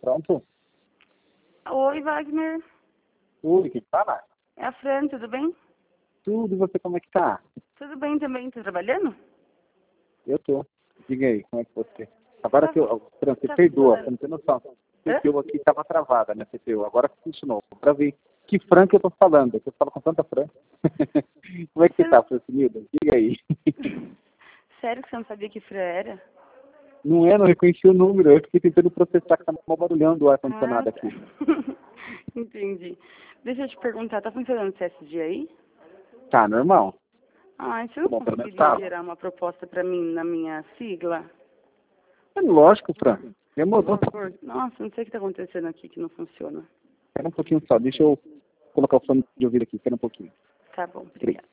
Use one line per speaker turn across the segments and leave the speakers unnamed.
Pronto?
Oi, Wagner.
Oi, quem fala?
É a Fran, tudo bem?
Tudo, e você como é que tá?
Tudo bem também. Tá trabalhando?
Eu tô. Diga aí, como é que você... Agora que eu... Fran, você
Tá
perdoa,
funcionando.
você não tem noção.
Hã?
A CPU aqui tava travada, né, CPU. Agora funcionou. Pra ver que Fran que eu tô falando. Eu falo com tanta Fran. Como é que você tá, Francinilda? Diga aí.
Sério que você não sabia que Fran era?
Não é, não reconheci o número. Eu fiquei tentando processar que tá mal barulhando o ar-condicionado
Tá.
aqui.
Entendi. Deixa eu te perguntar, tá funcionando o CSG aí?
Tá, normal.
Ah, você não
Bom, pelo menos
conseguiria
tá.
gerar uma proposta pra mim na minha sigla?
É lógico, Fran. Demorou.
Por favor. Nossa, não sei o que tá acontecendo aqui que não funciona.
Espera um pouquinho só. Deixa eu colocar o fone de ouvido aqui. Espera um pouquinho.
Tá bom, obrigada.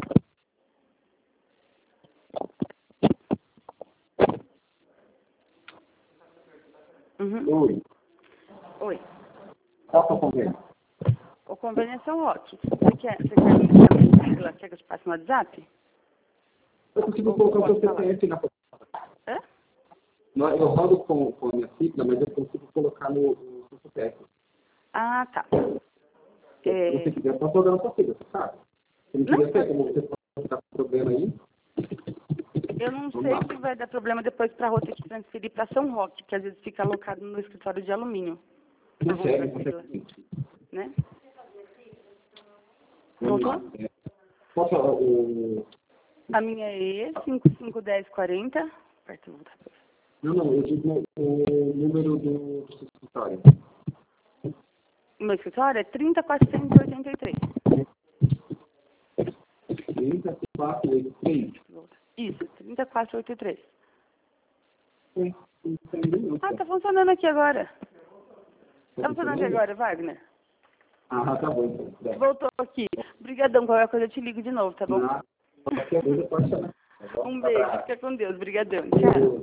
Uhum.
Oi.
Oi.
Qual que é o convênio?
O convênio é São Roque. Você quer a minha sigla? Quer que eu te passe no WhatsApp?
Eu consigo colocar o seu
Posso falar?
CPF na...
Hã?
Não, eu rodo com a minha sigla, mas eu consigo colocar no seu CPF.
Ah, tá.
Se você quiser, eu posso jogar na sua sigla, você sabe? Se não
Não,
quiser ser, como você pode dar problema aí,
eu não
vamos
sei
lá.
se vai dar problema depois para a ter que transferir para São Roque, que às vezes fica alocado no escritório de alumínio. A outra
Consegue,
sigla,
consegue.
né?
Vamos lá.
Voltou?
Qual que é o...
A minha é E551040. Aperta o voltar.
Não, eu digo o número do seu escritório.
O meu escritório é 30483.
3483.
Isso, 30483.
Sim, tem minutos.
Ah, tá funcionando aqui agora.
Tá
Tá funcionando aqui agora, Wagner?
Ah, tá bom, então.
Voltou aqui. Obrigadão, qualquer coisa eu te ligo de novo, tá bom?
Na qualquer coisa pode chamar.
Um beijo, fica com Deus. Obrigadão, tchau.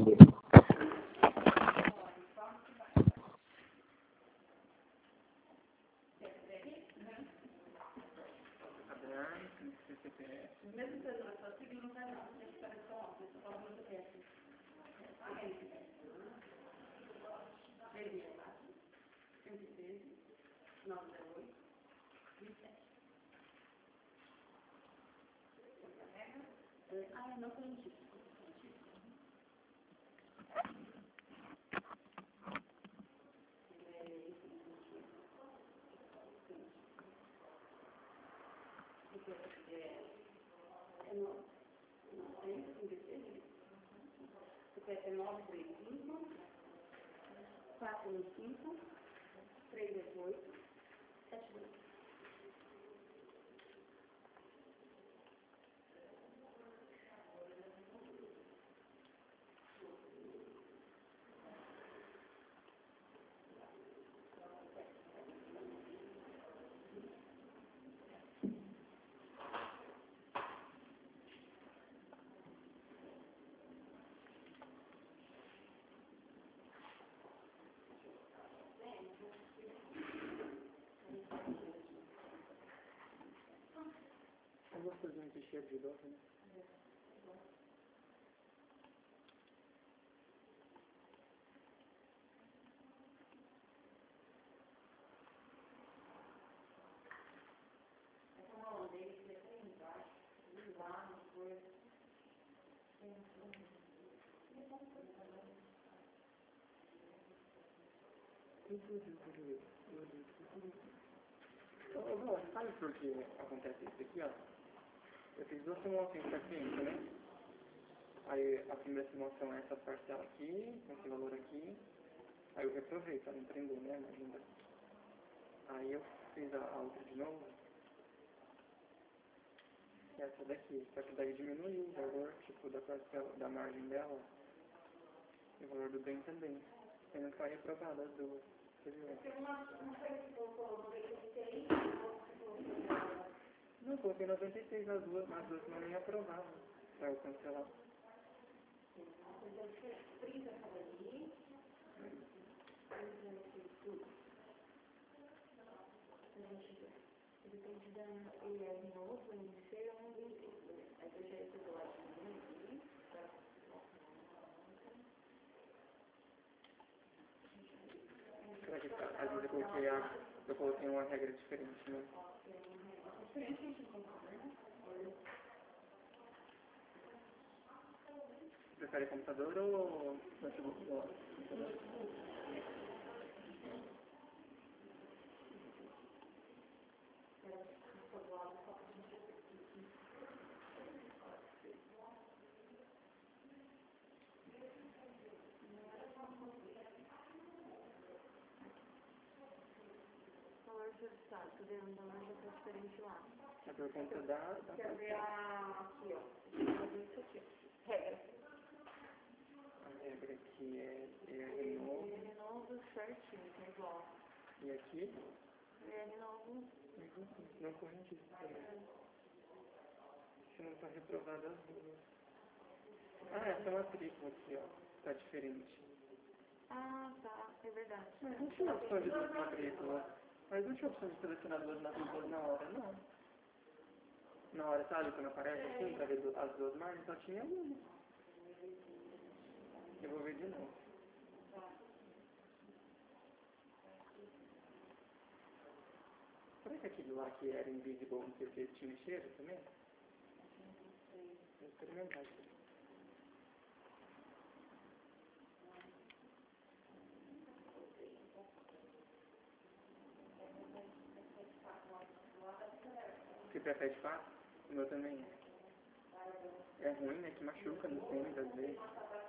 É 935 415 388 72.
Eu vou fazer um t-shirt de doce, né? Sabe por que acontece isso aqui, ó? Eu fiz duas simulações para cliente, né? Aí a primeira simulação é essa parcela aqui, com esse valor aqui. Aí eu reprovei para não prender, né? Ainda. Aí eu fiz a outra de novo. Essa daqui. Só que daí diminuiu o valor, tipo, da parcela, da margem dela. E o valor do bem também. Sendo que foi reprovada as duas. Você viu? Não, coloquei 96 as duas não me aprovavam para eu cancelar. às vezes eu coloquei uma regra diferente, né? Prefere computador ou notebook?
Tô vendo, então já tá diferente lá.
A pergunta da...
Quer ver aqui, ó. Isso aqui. Regra.
A regra aqui é
Renovo certinho, tá igual.
E aqui?
Renovo.
Não correntista também. Você não está reprovado as duas. Ah, essa matrícula aqui, ó. Tá diferente.
Ah, tá. É verdade.
Mas não tinha opção de duas matrículas. Mas não tinha opção de selecionar duas matrículas na hora, não. Na hora, sabe, quando aparece assim, pra ver as duas margens, só tinha uma. Eu vou ver de novo. Será que aquele lá que era invisible, não sei o que, tinha cheiro também? Vou experimentar aqui. Você prefere fácil? O meu também é. É ruim, né? Que machuca no tênis às vezes.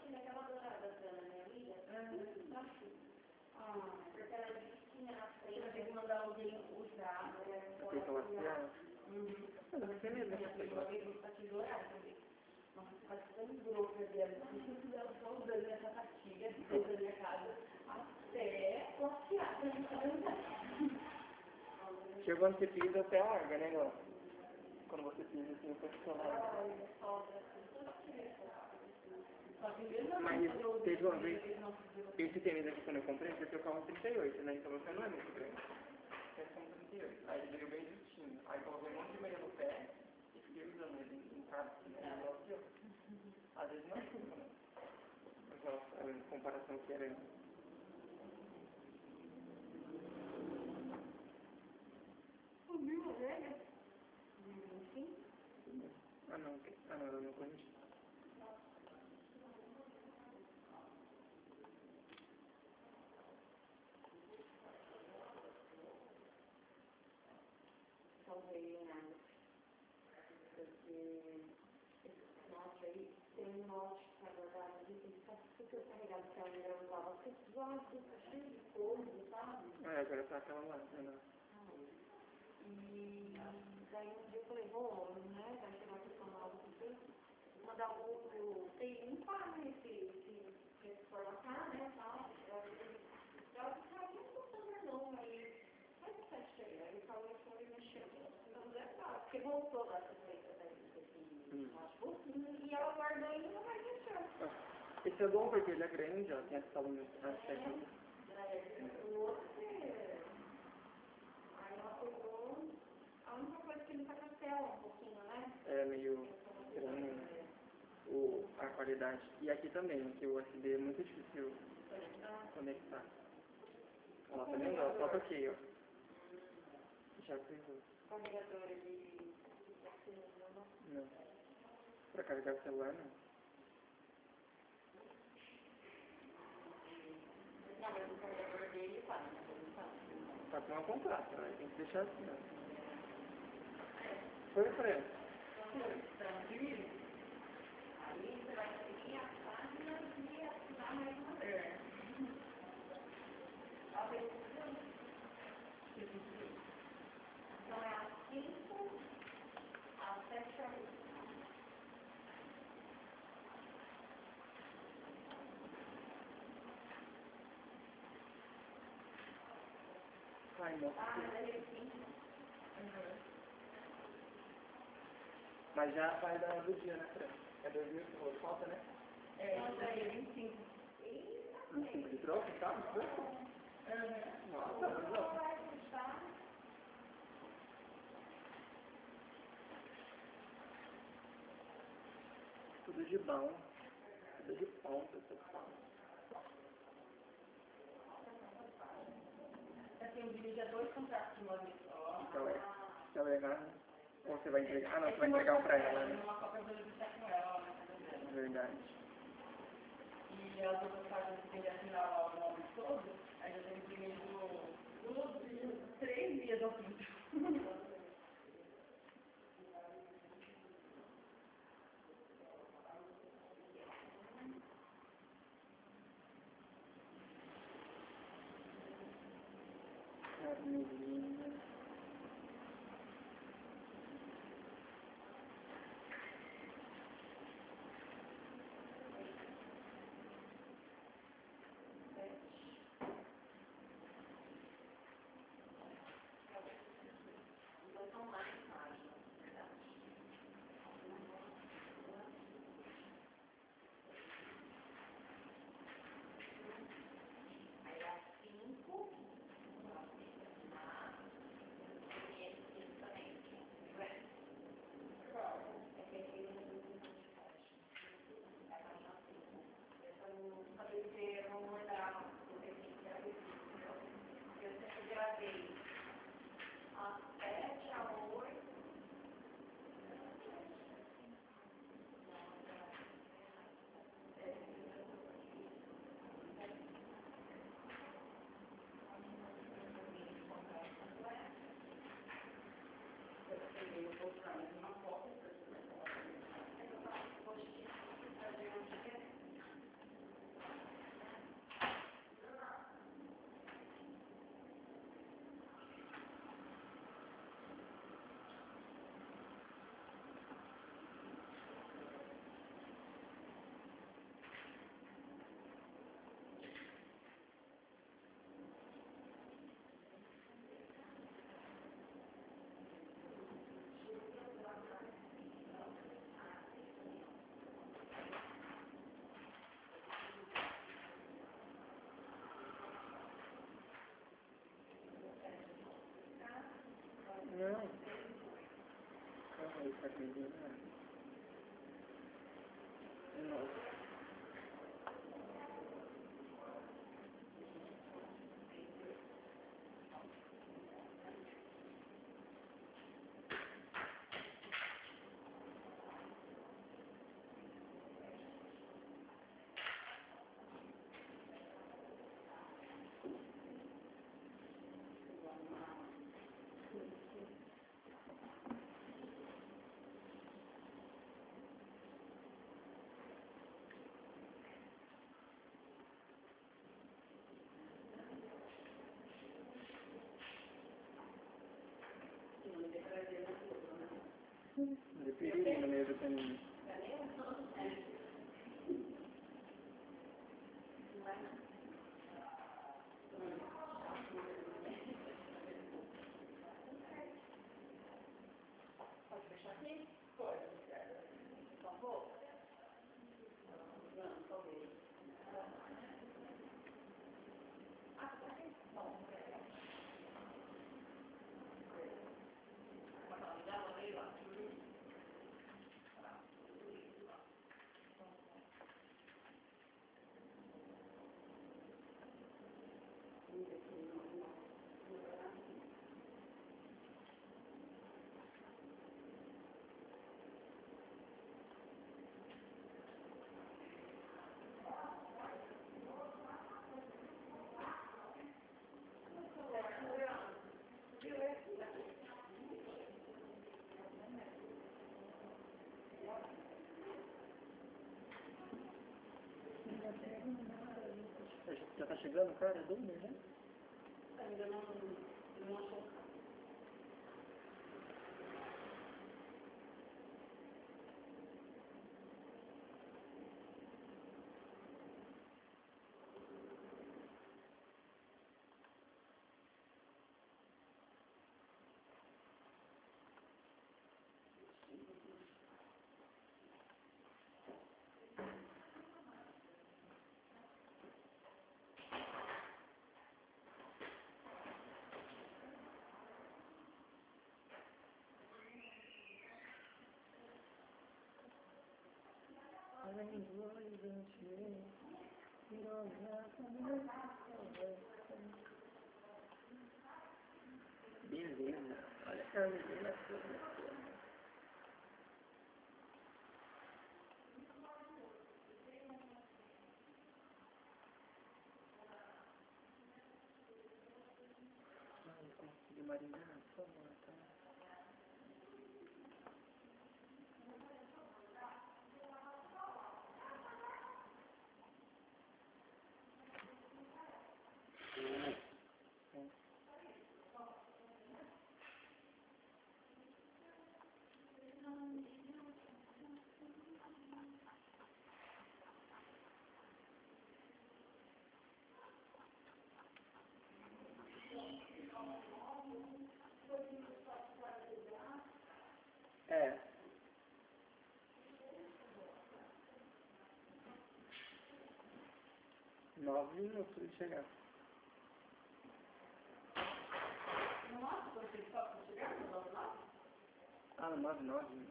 Porque ela tinha na frente, eu tenho que mandar alguém usar.
Aplica lacial? Mas você mesmo que aplica lacial.
Pra te jurar, também. Nossa, faz tão grosso dela. Ela só usando essa pastilha dentro da minha casa até laciar.
Chegou quando você pisa, até larga, né, Gal? Quando você pisa, assim, o profissional. Mas teve uma vez, esse tênis aqui quando eu comprei, você trocava um 38, né? Então você não é muito grande. Você são 38. Aí ele veio bem justinho. Aí coloquei um monte de meia no pé e fiquei usando ele em casa, né? Às vezes não ajuda, né? Mas a comparação que era.
Subiu a velha? 25?
Ah não, eu não conheço.
Talvez, né? Porque esse note aí tem um note, na verdade, ele está super carregado, que a mulher usava pesado, cheio de coisa, sabe?
Ah, agora tá aquela lá, né?
E daí um dia eu falei, vou, né, vai chegar a pessoa nova aqui, mandar o outro, tem limpar, né, esse formatar, né, tal, ela ficava muito gostando, não, aí, faz o teste aí, aí falou que foi mexendo, então deve estar, porque voltou da suspeita desse notebook, e ela guardou e não vai mexer.
Esse é bom porque ele é grande, ó, tem essa aluno nas técnicas.
O outro é... Aí ela pegou, a única coisa que ele tá com a tela um pouquinho, né?
É meio estranho, né? A qualidade. E aqui também, que o USB é muito difícil conectar. Ó, tá vendo? Ó, só aqui, ó. Já pegou.
Carregador de...
Não. Pra carregar o celular, não.
Não, mas o carregador dele tá, né?
Tá com uma contrata, né? Tem que deixar assim, ó. Foi o preço.
Aí você vai seguir a página e assinar mais uma vez. Então é a 5, a 7 a 8.
Ai, não. Mas já vai dar do dia, né, Fran? É 2.000 que falta, né?
É, isso aí é 25.
25 de troca, tá? Nossa, mas ó. Tudo de bom. Tudo de ponta, pessoal.
dividir dois contratos de uma vez só.
Então, se ela errar, ou você vai entregar. Ah, não, você vai entregar pra ela, né?
Uma cópia do livro com ela, né?
Verdade.
E as outras páginas que tem que assinar lá o nome todo, aí já tem imprimir do 3 dias ao fim.
Não. Calma aí, tá acreditando? Não. De perigo mesmo também.
Pode fechar aqui? Pode. Por favor? Não, talvez. Ah, tá aqui? Bom,
Já tá chegando, cara? É dúvida, né?
ainda não achou.
É. 9 minutos de chegar.
Nossa, você só para chegar no 9?
Ah, 9.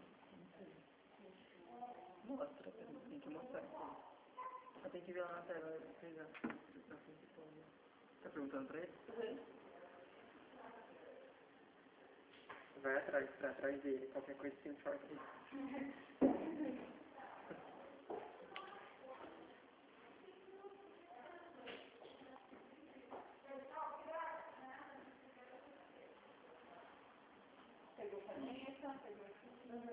Mostra, tem que mostrar. Eu tenho que ver lá na tela, pegar. Tá perguntando pra ele?
Uhum.
Vai atrás dele, qualquer coisa se informa aí.
Pegou caneta, pegou aqui.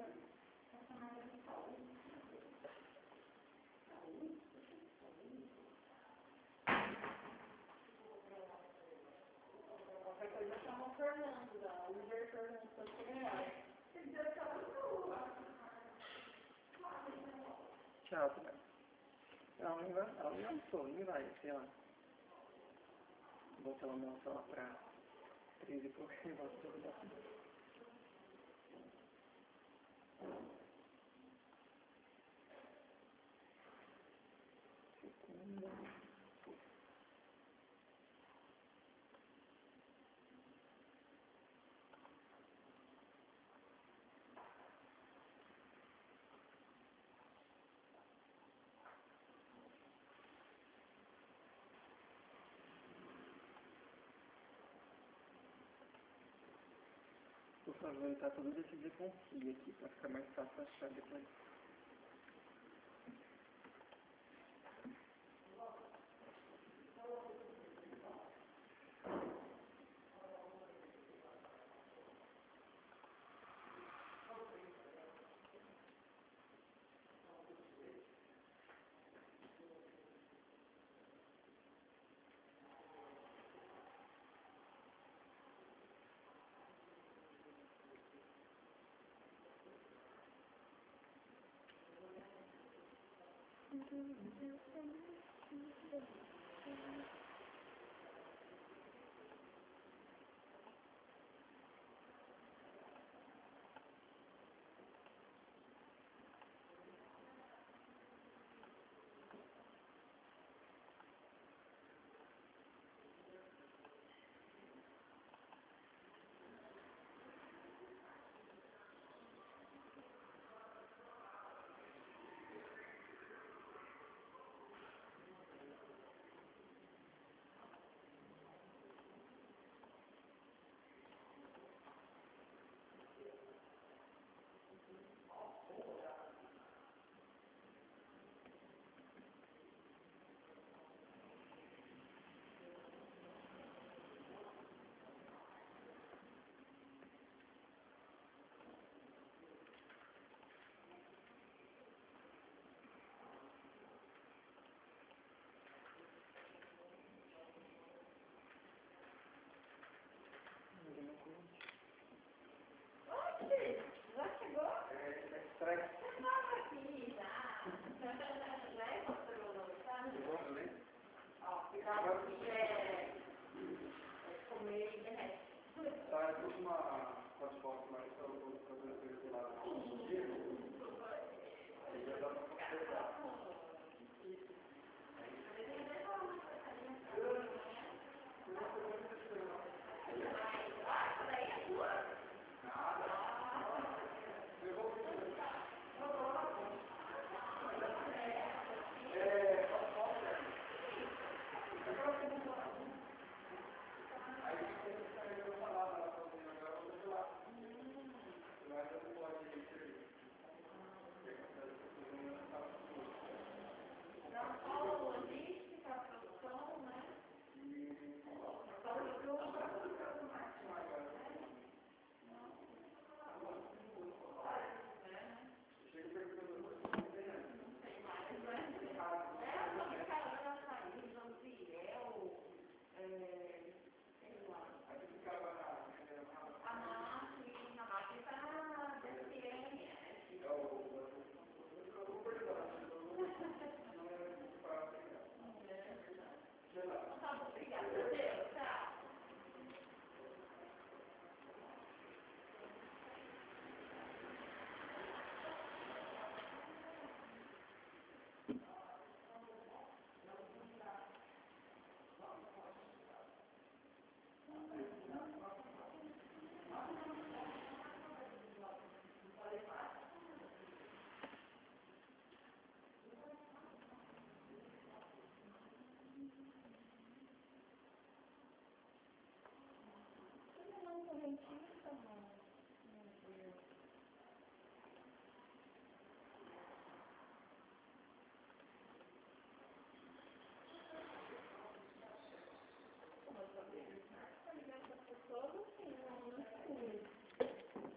Qualquer coisa chama o Fernando, da Uber Fernando, quando chegar.
Tchau, cara. Ela não lançou, nem vai, sei lá. Bota ela lança lá pra 13 e pouco e volta todo mundo. Por favor, tá tudo decidido com si aqui, pra ficar mais fácil achar depois.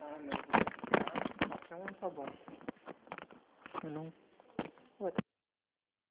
Ah, mas qualquer um tá bom. Eu não